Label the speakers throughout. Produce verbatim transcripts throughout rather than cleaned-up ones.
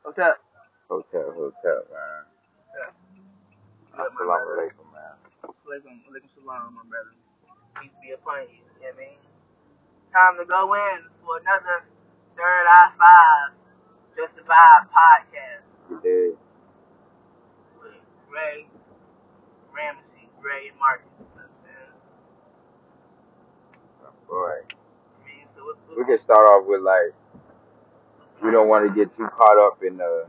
Speaker 1: Hotel.
Speaker 2: Hotel, hotel, man.
Speaker 1: Yeah. Good, my
Speaker 2: Assalamu
Speaker 1: brother.
Speaker 2: alaikum, man.
Speaker 1: Alaikum, alaikum salam, my brother. Peace be upon you. You know what I mean? Time to go in for another Third Eye Five Just Survive podcast
Speaker 2: You did.
Speaker 1: with Ray, Ramsey, Ray, and Marcus. You know what I'm saying?
Speaker 2: Boy.
Speaker 1: I mean, so what's,
Speaker 2: We
Speaker 1: what's,
Speaker 2: can start off with like we don't want to get too caught up in the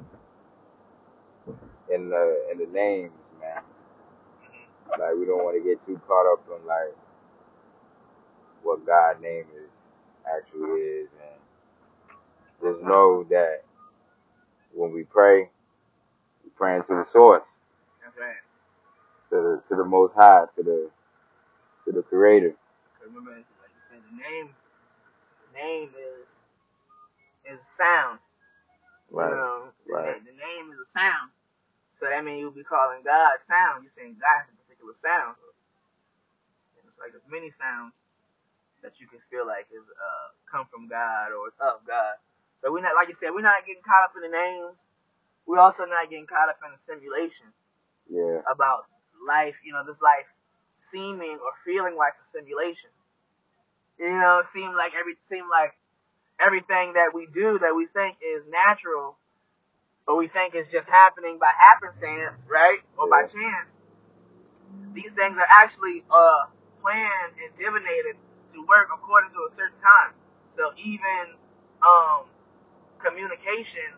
Speaker 2: in the in the names, man.
Speaker 1: mm-hmm.
Speaker 2: Like we don't want to get too caught up in like what God's name is actually is, and just know that when we pray, we're praying to the source,
Speaker 1: That's right.
Speaker 2: to the to the Most High, to the to the Creator.
Speaker 1: Remember, like you said, the name, the name is is sound. You
Speaker 2: Right,
Speaker 1: know, the,
Speaker 2: right,
Speaker 1: na- the name is a sound. So that means you'll be calling God sound. You're saying God has a particular sound. And it's like there's many sounds that you can feel like is uh come from God or of God. So we're not, like you said, we're not getting caught up in the names. We're also not getting caught up in the simulation
Speaker 2: yeah,
Speaker 1: about life. You know, this life seeming or feeling like a simulation. You know, it seem like every seem like everything that we do that we think is natural or we think is just happening by happenstance, right, or by
Speaker 2: yeah,
Speaker 1: chance. These things are actually uh planned and divinated to work according to a certain time. So even um communication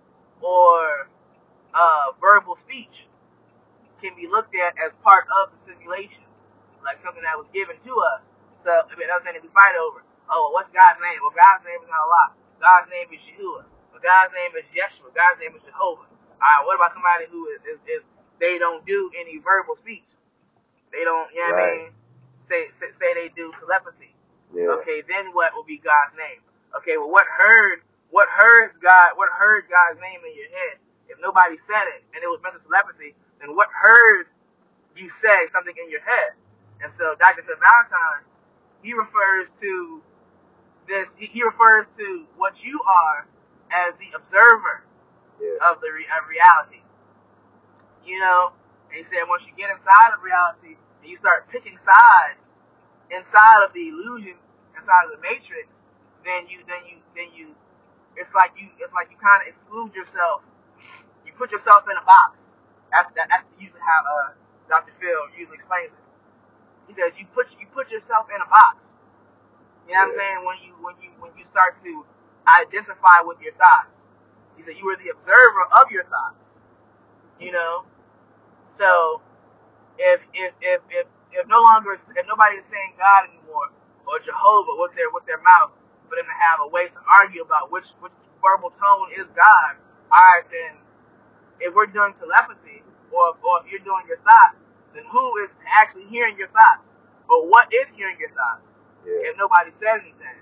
Speaker 1: or uh verbal speech can be looked at as part of the simulation, like something that was given to us. So I mean, another thing that we fight over. Oh, well, what's God's name? Well, God's name is not Allah. God's name is Yahuwah. Well, God's name is Yeshua. God's name is Jehovah. All right, what about somebody who is, is, is they don't do any verbal speech? They don't, you know what I
Speaker 2: right,
Speaker 1: mean? Say, say say they do telepathy.
Speaker 2: yeah,
Speaker 1: Okay, then what will be God's name? Okay, well, what heard? What heard God? What heard God's name in your head? If nobody said it and it was mental telepathy, then what heard you say something in your head? And so Doctor Phil Valentine, he refers to this. He, he refers to what you are as the observer
Speaker 2: yeah,
Speaker 1: of the re, of reality. You know, and he said once you get inside of reality and you start picking sides inside of the illusion, inside of the matrix, then you then you then you it's like you it's like you kind of exclude yourself. You put yourself in a box. That's that, that's usually how uh, Doctor Phil usually explains it. He says you put you put yourself in a box. You know what I'm
Speaker 2: yeah,
Speaker 1: saying? When you when you when you start to identify with your thoughts, he said you were the observer of your thoughts. You know, so if if if if, if no longer if nobody's saying God anymore or Jehovah with their with their mouth, for them to have a way to argue about which which verbal tone is God, all right, then if we're doing telepathy or or if you're doing your thoughts, then who is actually hearing your thoughts? Or what is hearing your thoughts?
Speaker 2: yeah,
Speaker 1: If nobody said anything,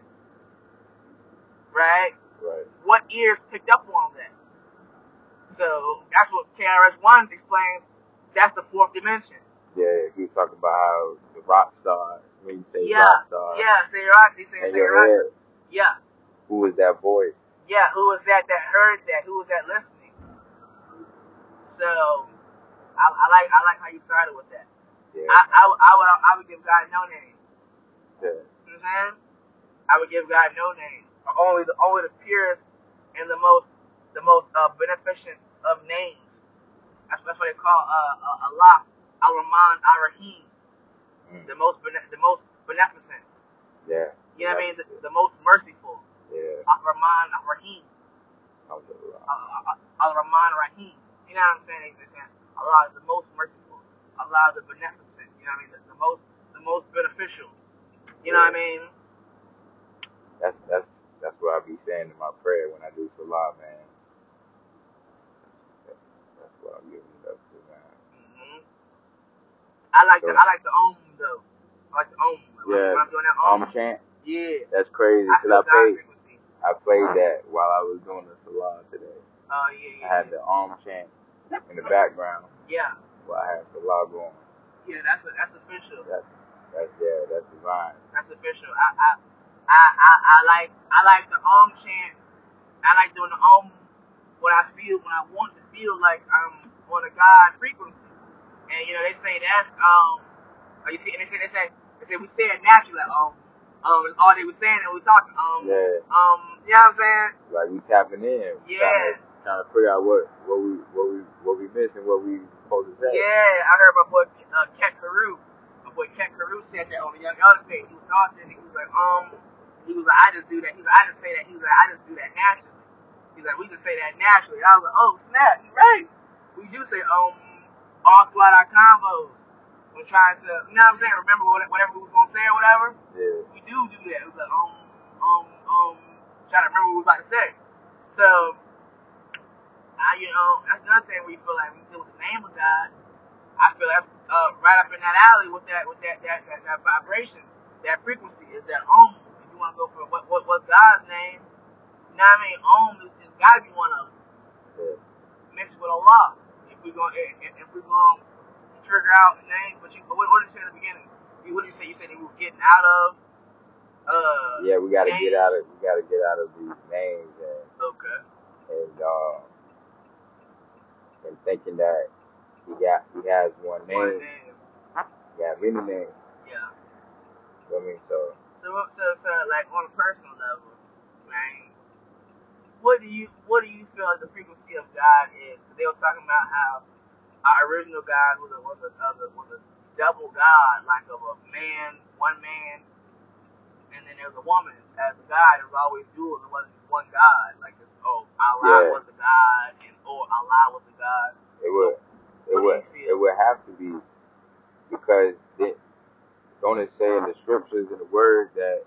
Speaker 1: right?
Speaker 2: right.
Speaker 1: What ears picked up on that? So that's what K R S One explains. That's the fourth dimension.
Speaker 2: Yeah, he was talking about how the rock star, when you say
Speaker 1: Yeah,
Speaker 2: rock star,
Speaker 1: yeah, say rock. They say
Speaker 2: in
Speaker 1: say
Speaker 2: your
Speaker 1: rock.
Speaker 2: head,
Speaker 1: Yeah,
Speaker 2: who is that voice?
Speaker 1: yeah. Who was that that heard that? Who was that listening? So I, I like I like how you started with that.
Speaker 2: Yeah,
Speaker 1: I, I,
Speaker 2: man.
Speaker 1: I would I would give God no name.
Speaker 2: Yeah,
Speaker 1: You know what I'm saying? I would give God no name. Or only the only the purest and the most the most uh, beneficent of names. That's, that's what they call uh, uh, Allah, Al Rahman, Al Rahim,
Speaker 2: mm.
Speaker 1: the most bene- the most beneficent.
Speaker 2: Yeah,
Speaker 1: You know what I mean? The,
Speaker 2: beneficent.
Speaker 1: the most merciful.
Speaker 2: Yeah,
Speaker 1: Al Rahman, Al Rahim,
Speaker 2: alhamdulillah.
Speaker 1: Al Rahman, Rahim. You know what I'm saying? They saying Allah is the most merciful. Allah is the beneficent. You know what I mean? The, the most the most beneficial. You know
Speaker 2: Yeah,
Speaker 1: what I mean?
Speaker 2: that's that's that's what I be saying in my prayer when I do salah, man. That's, that's what I'm giving it up to, man.
Speaker 1: hmm I like the
Speaker 2: So
Speaker 1: I like the Om though. I like the Om. When I'm,
Speaker 2: yeah,
Speaker 1: when I'm doing that
Speaker 2: Om
Speaker 1: Om,
Speaker 2: chant.
Speaker 1: yeah,
Speaker 2: That's crazy
Speaker 1: I
Speaker 2: because
Speaker 1: feel
Speaker 2: I
Speaker 1: God's
Speaker 2: played
Speaker 1: frequency.
Speaker 2: I played that while I was doing the salah today.
Speaker 1: Oh yeah,
Speaker 2: I
Speaker 1: yeah,
Speaker 2: had
Speaker 1: yeah,
Speaker 2: the Om chant in the background
Speaker 1: yeah,
Speaker 2: while I had salah going.
Speaker 1: yeah. That's a, that's official.
Speaker 2: That's that's yeah, that's divine.
Speaker 1: That's official. I I, I I I like I like the Om chant. I like doing the Om when I feel when I want to feel like I'm on a God frequency. And you know, they say that's um you see and they say they say they say we say it naturally, like, um um all they were saying and we talking. Um
Speaker 2: yeah.
Speaker 1: um you know what I'm saying?
Speaker 2: Like we tapping in.
Speaker 1: Yeah.
Speaker 2: Trying to, trying to figure out what, what we what we what we missing, what we supposed to say.
Speaker 1: Yeah, I heard my boy uh, Cat Carew. My boy Cat Carew said that on the Young Elder page. He was talking and he was like, um he was like, I just do that. He was like, I just say that. He was like, I just do that naturally. He's like, we just say that naturally. I was like, oh snap, you're right. We do say um all throughout our combos. We're trying to, you know what I'm saying? Remember whatever we was gonna say or whatever.
Speaker 2: Yeah.
Speaker 1: We do do that. We're like um um um trying to remember what we was about to say. So I, you know, that's another thing we feel like we deal with the name of God. I feel that's uh, right up in that alley with that with that that, that, that vibration, that frequency is that om. If you want to go for what what what God's name. You know what I mean? Om is, is gotta be one of them.
Speaker 2: Yeah.
Speaker 1: Mixed with Allah. If we going if, if we going to trigger out the name, but you but what, what did you say in the beginning? You what did you say? You said we were getting out of uh
Speaker 2: Yeah, we gotta
Speaker 1: names?
Speaker 2: get out of we gotta get out of these names and
Speaker 1: Okay.
Speaker 2: and uh and thinking that he got he has one name.
Speaker 1: One name.
Speaker 2: He got many names.
Speaker 1: Yeah.
Speaker 2: You know what I mean? So
Speaker 1: So so so like on a personal level, right? What do you what do you feel like the frequency of God is? Because they were talking about how our original God was a was a, was a was a double God, like of a man, one man, and then there's a woman as a God. It was always dual. It wasn't one God. Like this, oh, Allah
Speaker 2: yeah.
Speaker 1: was the God, and or Allah was the God.
Speaker 2: It
Speaker 1: So,
Speaker 2: would it
Speaker 1: what
Speaker 2: would
Speaker 1: do you
Speaker 2: it
Speaker 1: feel?
Speaker 2: would have to be because they, don't it say in the scriptures and the word that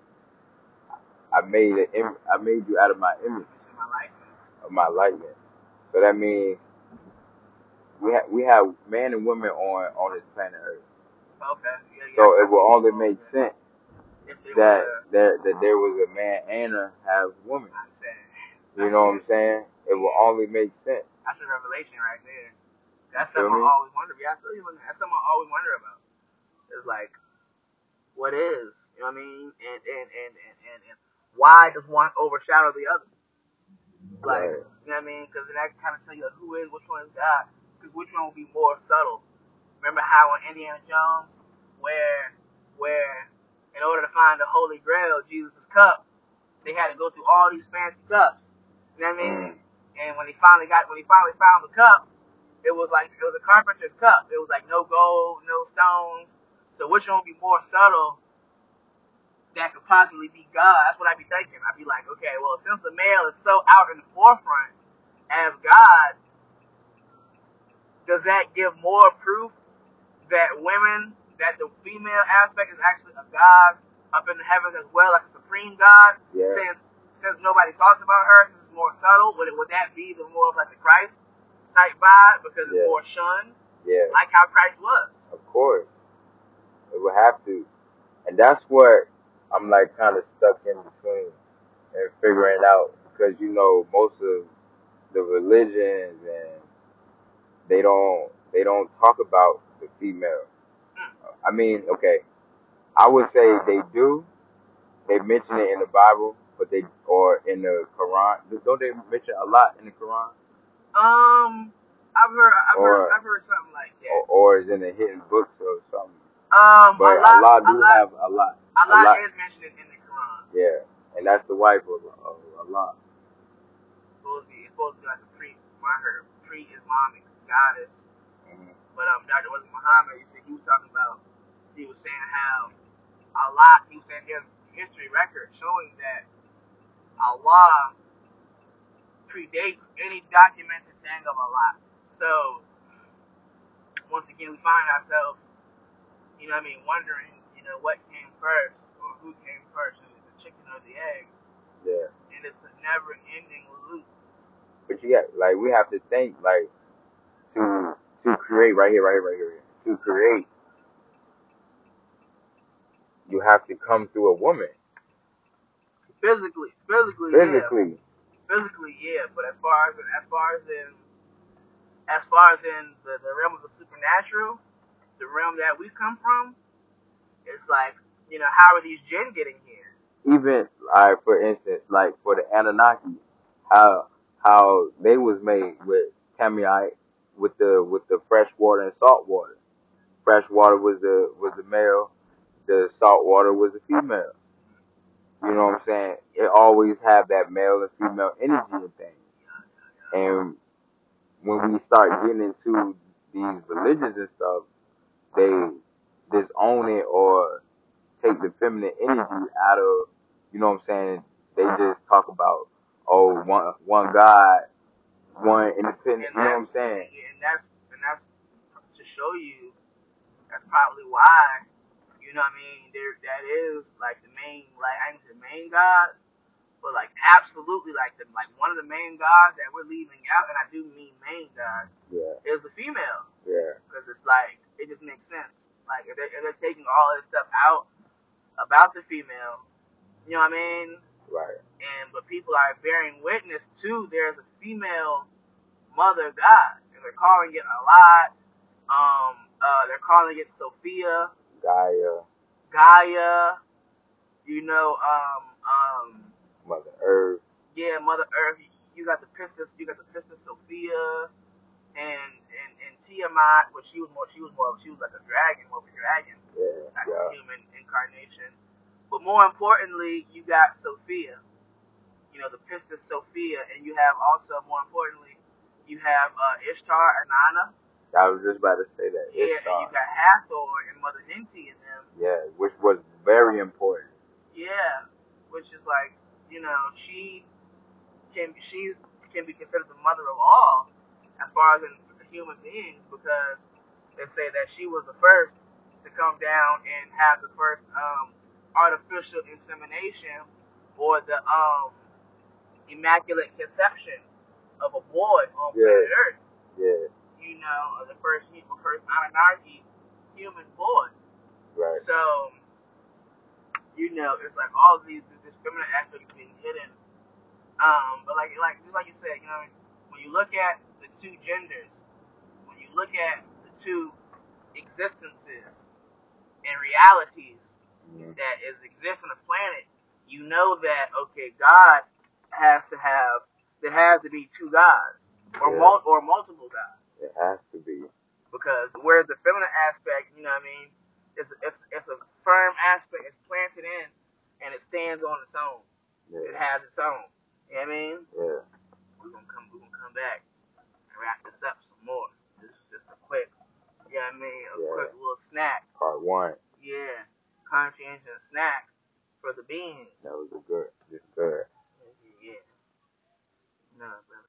Speaker 2: I made an Im- I made you out of my image,
Speaker 1: My likeness.
Speaker 2: of my likeness. So that means we have we have man and woman on on this planet Earth.
Speaker 1: Okay. Yeah,
Speaker 2: So
Speaker 1: yeah,
Speaker 2: it will only make sense
Speaker 1: if it
Speaker 2: that
Speaker 1: was a,
Speaker 2: there that there was a man and a half woman.
Speaker 1: I'm saying,
Speaker 2: You know what I'm saying? It will only make sense.
Speaker 1: that's a revelation right there. That's
Speaker 2: You feel
Speaker 1: something I
Speaker 2: me?
Speaker 1: always wonder. Yeah, I feel you. That's something I always wonder about. It's like, what is? You know what I mean? And and and and and, and why does one overshadow the other? Like,
Speaker 2: Right.
Speaker 1: you know what I mean? Because then that kind of tell you like, who is, which one is God. Because which one will be more subtle? Remember how in Indiana Jones, where where in order to find the Holy Grail, Jesus' cup, they had to go through all these fancy cups. You know what I mean?
Speaker 2: Mm.
Speaker 1: And when he finally got, when he finally found the cup, it was like it was a carpenter's cup. It was like no gold, no stones. So which one would be more subtle that could possibly be God? That's what I'd be thinking. I'd be like, okay, well, since the male is so out in the forefront as God, does that give more proof that women, that the female aspect is actually a God up in the heavens as well, like a supreme God?
Speaker 2: Yeah.
Speaker 1: Since since nobody talks about her, because it's more subtle, would it would that be the more of like the Christ type vibe because it's
Speaker 2: Yeah.
Speaker 1: more shunned?
Speaker 2: Yeah.
Speaker 1: Like how Christ was.
Speaker 2: Of course. It would have to. And that's what I'm like kind of stuck in between and figuring out because you know most of the religions and they don't they don't talk about the female. I mean, okay, I would say they do. They mention it in the Bible, but they or in the Quran. Don't they mention a lot in the Quran?
Speaker 1: Um, I've heard, I've
Speaker 2: or,
Speaker 1: heard, I've heard something like that.
Speaker 2: Or, or is in the hidden books or something.
Speaker 1: Um,
Speaker 2: but
Speaker 1: Allah,
Speaker 2: Allah do
Speaker 1: Allah,
Speaker 2: have a lot.
Speaker 1: Allah
Speaker 2: Allah
Speaker 1: is mentioned in the Quran.
Speaker 2: Yeah, and that's the wife of, of Allah.
Speaker 1: It's supposed to be, it's supposed to be like a pre, I heard pre-Islamic goddess. Mm-hmm. But um, Doctor wasn't Muhammad. He said he was talking about. He was saying how Allah. He was saying there's history record showing that Allah predates any documented thing of Allah. So once again, we find ourselves, you know what I mean, wondering, you know, what came first or who came first, the chicken or the egg.
Speaker 2: Yeah.
Speaker 1: And it's a never-ending loop.
Speaker 2: But you got, like, we have to think, like, to to create right here, right here, right here. To create, you have to come through a woman.
Speaker 1: Physically, physically,
Speaker 2: physically,
Speaker 1: yeah. Physically, yeah. But as far as as far as in as far as in the, the realm of the supernatural, the realm that we come from, it's like, you know, how are these jinn getting here?
Speaker 2: Even, like, for instance, like for the Anunnaki, how how they was made with Tamiite, with the with the fresh water and salt water. Fresh water was the was the male, the salt water was the female. You know what I'm saying? It always have that male and female energy and things. And when we start getting into these religions and stuff, they disown it or take the feminine energy out of, you know what I'm saying? They just talk about, oh, one one God, one independent.
Speaker 1: And
Speaker 2: You know what
Speaker 1: that's
Speaker 2: I'm saying?
Speaker 1: and that's and that's to show you that's probably why, you know what I mean, there that is like the main, like I ain't the main God, but like absolutely like the like one of the main gods that we're leaving out, and I do mean main God,
Speaker 2: Yeah,
Speaker 1: is the female.
Speaker 2: yeah,
Speaker 1: Because it's like it just makes sense. Like if they're, if they're taking all this stuff out about the female, you know what I mean?
Speaker 2: right.
Speaker 1: And but people are bearing witness to there's a female mother God, and they're calling it a lot. Um, uh, they're calling it Sophia,
Speaker 2: Gaia,
Speaker 1: Gaia. You know, um, um,
Speaker 2: Mother Earth.
Speaker 1: yeah, Mother Earth. You got the Pistis, you got the Pistis Sophia, and and and Tiamat, but she was more, she was more, she was like a dragon, more of a dragon,
Speaker 2: Yeah,
Speaker 1: like
Speaker 2: yeah.
Speaker 1: a human incarnation. But more importantly, you got Sophia. You know, the Pistis Sophia, and you have also, more importantly, you have uh, Ishtar, Inanna.
Speaker 2: I was just about to say that.
Speaker 1: Yeah,
Speaker 2: Ishtar.
Speaker 1: and you got Hathor and Mother Ninti in them.
Speaker 2: Yeah, which was very important.
Speaker 1: Yeah, which is like, you know, she can she's can be considered the mother of all as far as in the human beings, because they say that she was the first to come down and have the first um, artificial insemination or the um, immaculate conception of a boy on
Speaker 2: Yeah.
Speaker 1: planet Earth.
Speaker 2: Yeah.
Speaker 1: You know, the first the first Anunnaki human boy.
Speaker 2: Right.
Speaker 1: So, you know, it's like all of these this feminine aspect is being hidden. Um, but like like just like you said, you know, when you look at the two genders, when you look at the two existences and realities
Speaker 2: Mm-hmm.
Speaker 1: that is exist on the planet, you know that okay, God has to have there has to be two gods or
Speaker 2: Yeah.
Speaker 1: mul- or multiple gods.
Speaker 2: It has to be.
Speaker 1: Because whereas the feminine aspect, you know what I mean, it's it's it's a firm aspect, it's planted in, and it stands on its own.
Speaker 2: Yeah.
Speaker 1: It has its own. You know what I mean?
Speaker 2: Yeah.
Speaker 1: We're gonna come we're gonna come back and wrap this up some more. This is just a quick, you know what I mean, a
Speaker 2: Yeah.
Speaker 1: quick little snack.
Speaker 2: Part one.
Speaker 1: Yeah. Conscientious snack for the beings.
Speaker 2: That was a good, just good.
Speaker 1: Yeah. No, brother.